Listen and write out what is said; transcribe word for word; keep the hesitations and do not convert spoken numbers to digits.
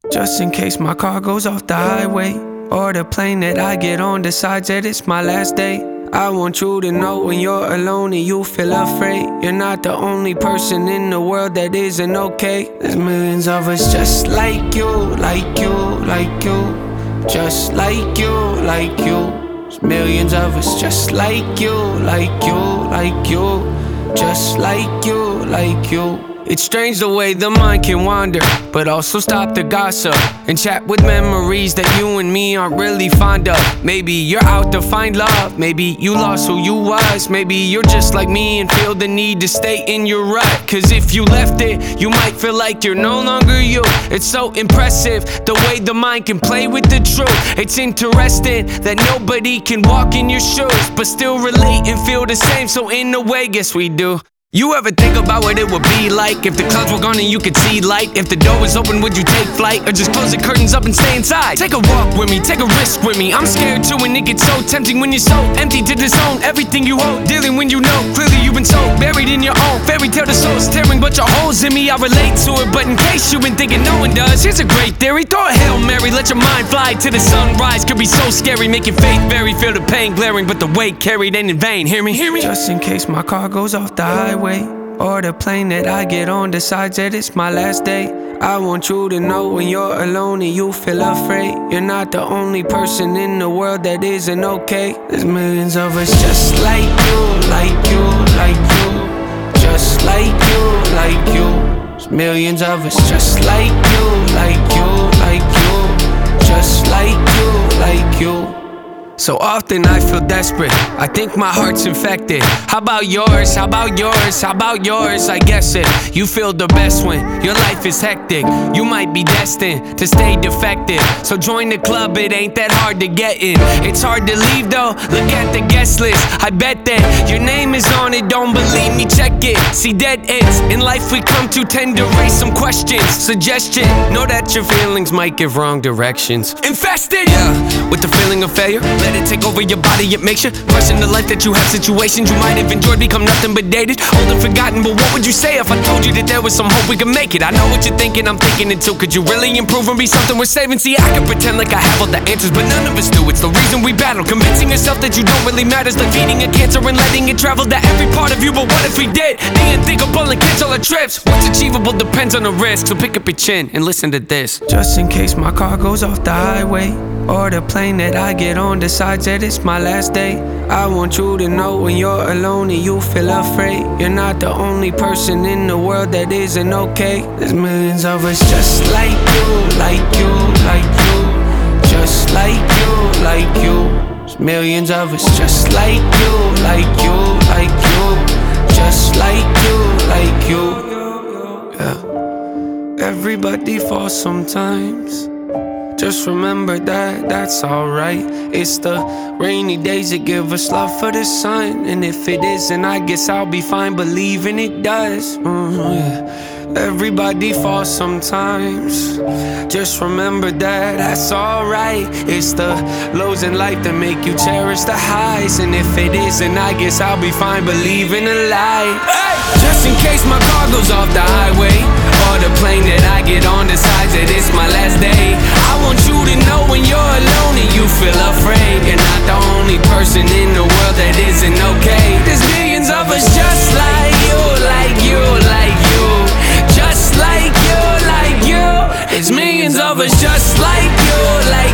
Just in case my car goes off the highway, or the plane that I get on decides that it's my last day. I want you to know when you're alone and you feel afraid, you're not the only person in the world that isn't okay. There's millions of us just like you, like you, like you, just like you, like you. There's millions of us just like you, like you, like you, just like you, like you. It's strange the way the mind can wander, but also stop the gossip and chat with memories that you and me aren't really fond of. Maybe you're out to find love, maybe you lost who you was, maybe you're just like me and feel the need to stay in your rut. Cause if you left it, you might feel like you're no longer you. It's so impressive the way the mind can play with the truth. It's interesting that nobody can walk in your shoes but still relate and feel the same, so in a way, guess we do. You ever think about what it would be like if the clouds were gone and you could see light? If the door was open, would you take flight or just close the curtains up and stay inside? Take a walk with me, take a risk with me. I'm scared too, and it gets so tempting when you're so empty to disown everything you hold. Dealing when you know clearly you've been so buried in your own fairy tale. The soul's tearing, but your holes in me, I relate to it. But in case you've been thinking no one does, here's a great theory. Throw a Hail Mary, let your mind fly to the sunrise. Could be so scary, make your faith vary. Feel the pain glaring, but the weight carried ain't in vain. Hear me, hear me. Just in case my car goes off the highway, or the plane that I get on decides that it's my last day. I want you to know when you're alone and you feel afraid, you're not the only person in the world that isn't okay. There's millions of us just like you, like you, like you, just like you, like you. There's millions of us just like you, like you, like you, just like you, like you. So often I feel desperate, I think my heart's infected. How about yours, how about yours, how about yours? I guess it, you feel the best when your life is hectic. You might be destined to stay defective, so join the club, it ain't that hard to get in. It's hard to leave though, look at the guest list. I bet that your name is on it, don't believe me, check it. See, dead ends in life we come to tend to raise some questions. Suggestion, know that your feelings might give wrong directions. Infested, yeah, with the feeling of failure. Let it take over your body, it makes you question the life that you have. Situations you might have enjoyed become nothing but dated, old and forgotten. But what would you say if I told you that there was some hope we could make it? I know what you're thinking, I'm thinking it too. Could you really improve and be something worth saving? See, I can pretend like I have all the answers, but none of us do. It's the reason we battle, convincing yourself that you don't really matter. It's like feeding a cancer and letting it travel to every part of you. But what if we did the unthinkable and cancel our trips? What's achievable depends on the risk, so pick up your chin and listen to this. Just in case my car goes off the highway, or the plane that I get on decides that it's my last day. I want you to know when you're alone and you feel afraid, you're not the only person in the world that isn't okay. There's millions of us just like you, like you, like you, just like you, like you. There's millions of us just like you, like you, like you, just like you, like you. Yeah. Everybody falls sometimes. Just remember that, that's alright. It's the rainy days that give us love for the sun. And if it isn't, I guess I'll be fine believing it does. Mm-hmm, yeah. Everybody falls sometimes. Just remember that, that's alright. It's the lows in life that make you cherish the highs. And if it isn't, I guess I'll be fine believing a lie. Hey! Just in case my car goes off the highway, or the plane that I get on decides that it's my last day. I want you to know when you're alone and you feel afraid, you're not the only person in the world that isn't okay. There's millions of us just like you, like you, like you, just like you, like you. There's millions of us just like you, like